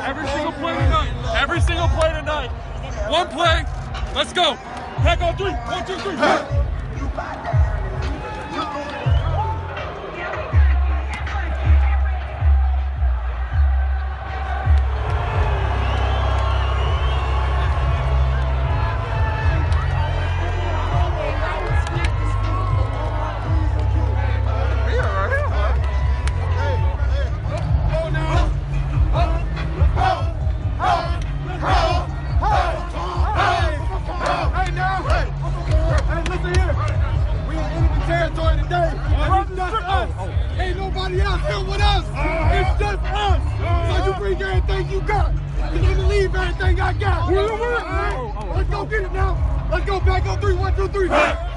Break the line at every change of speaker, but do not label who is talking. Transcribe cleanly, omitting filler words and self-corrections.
Every single play tonight. Every single play tonight. One play. Let's go. Pack on 3. 1, 2, 3.
Ain't nobody else here with us. It's just us. So you bring everything you got. You need to leave everything I got. Let's go get it now. Let's go back on 3. 1, 2, 3.